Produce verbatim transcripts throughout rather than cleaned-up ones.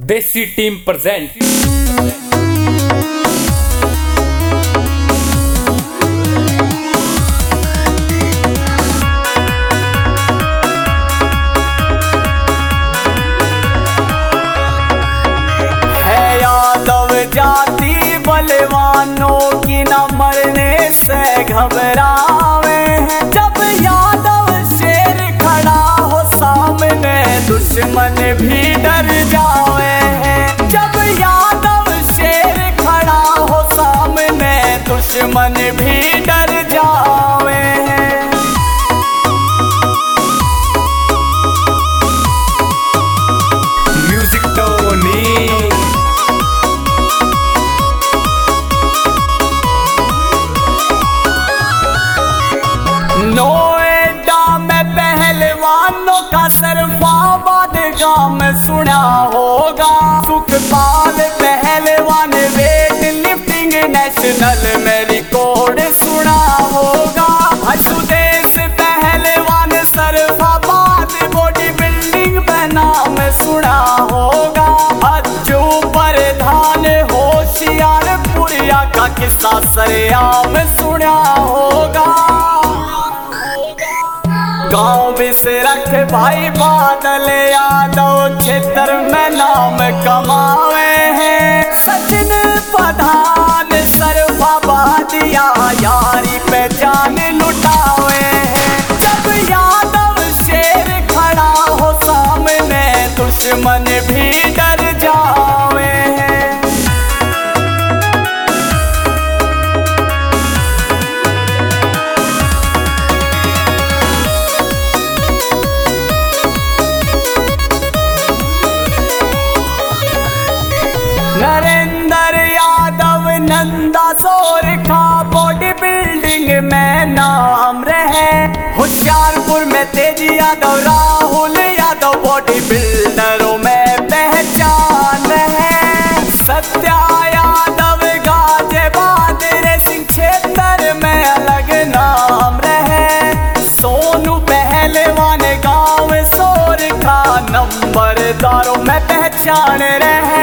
देसी team present. जाति बलवानों की न मरने से घबरावे हैं। जब यादव शेर खड़ा हो सामने दुश्मन भी डर जावे हैं। जब यादव शेर खड़ा हो सामने दुश्मन भी डर जावे हैं। म्यूजिक टोनी नोएडा में पहलवानों का सरफाबाद गांव में सुना होगा। सुखपाल पहलवान वेट लिफ्टिंग नेशनल में रिकॉर्ड सुना होगा। सुदेश पहलवान सरफाबाद बॉडी बिल्डिंग में नाम सुना होगा। अज्जू प्रधान होशियारपुरिया का किस्सा सरेआम सुना होगा। गाँव से रख भाई बादल यादव क्षेत्र में नाम कमावे हैं। सचिन प्रधान सरफाबादिया यारी पे जान लुटावे हैं। जब यादव शेर खड़ा हो सामने दुश्मन भी डर जावे हैं। नरेंद्र यादव नंदा सोरखा बॉडी बिल्डिंग में नाम रहे। होशियारपुर में तेजी यादव राहुल यादव बॉडी बिल्डरों में पहचान है। सत्या यादव गाजियाबाद रेसिंग क्षेत्र में अलग नाम रहे। सोनू पहलवान गांव सोरखा नंबरदारों में पहचान रहे।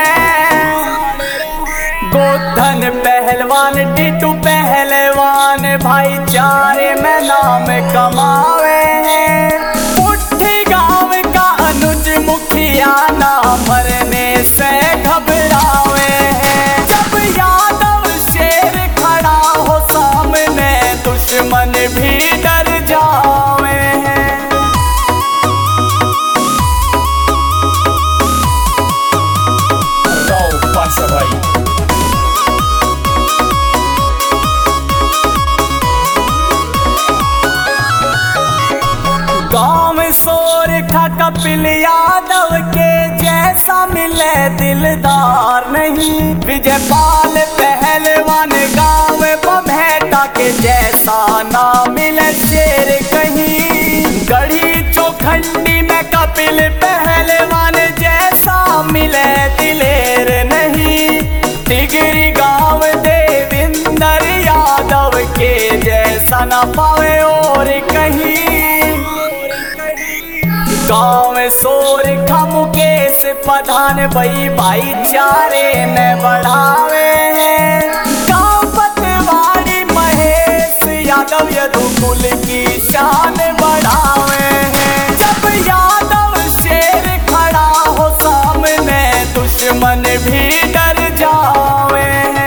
गोधन पहलवान टीटू पहलवान भाईचारे में नाम कमावे हैं। पुट्ठी गांव का अनुज मुखिया ना मरने से घबरावे हैं। जब यादव शेर खड़ा हो सामने दुश्मन भी डर जावे हैं। गाँव सोरखा कपिल यादव के जैसा मिले दिलदार नहीं। विजयपाल पहलवान गाँव बभेटा के जैसा ना मिले शेर कहीं। गढ़ी चौखंडी में कपिल पहलवान जैसा मिले दिलेर नहीं। टिगरी गाँव देविंदर यादव के जैसा ना पावे और कहीं। गाँव सोरखा मुकेश प्रधान भाई भाईचारे में बढ़ावे हैं। गाँव पतवाड़ी महेश यादव यदुकुल की शान बढ़ावे हैं। जब यादव शेर खड़ा हो सामने दुश्मन भी डर जावे हैं।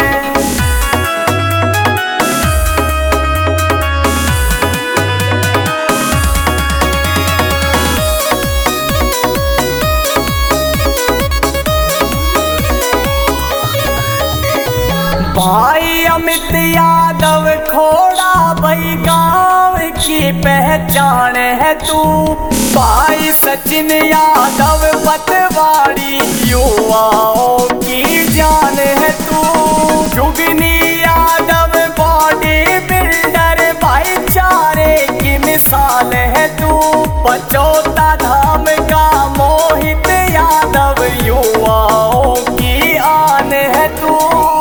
भाई अमित यादव खोड़ा भाई गाँव की पहचान है तू। भाई सचिन यादव पतवाड़ी युवाओं की जान है तू। जुगनी यादव बॉडी बिल्डर भाईचारे की मिसाल है तू। पचौता धाम का मोहित यादव युवाओं की आन है तू।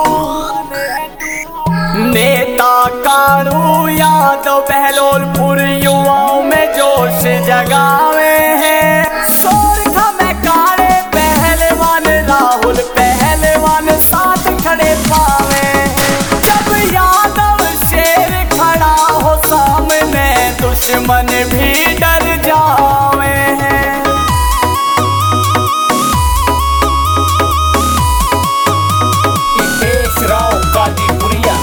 नेता कानू यादव बहलोलपुर युवाओं में जोश जगावे हैं। सोरखा में काले पहलवान राहुल पहलवान साथ खड़े पावे हैं। जब यादव शेर खड़ा हो सामने दुश्मन भी डर जावे हैं। हितेश राव गाजीपुरिया।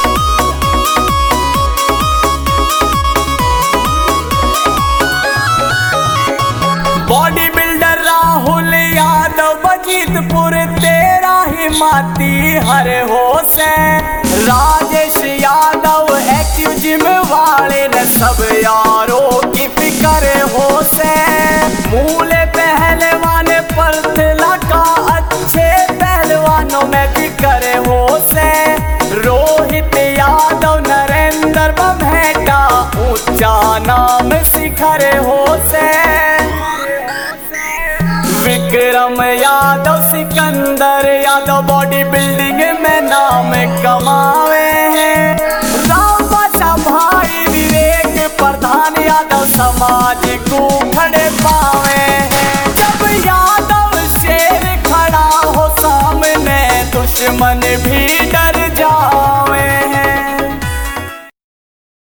बॉडी बिल्डर राहुल यादव बजीतपुर तेरा ही माती हर होश है। राजेश यादव एक्टिव जिम वाले न सब यारों की फिक्र होश है। मूले पहलवान परथला का अच्छे पहलवानों में फिक्र होश है। रोहित यादव नरेंद्र बमेटा ऊंचा नाम शिखर होश है। विक्रम यादव सिकंदर यादव बॉडी बिल्डिंग में नाम कमावे हैं।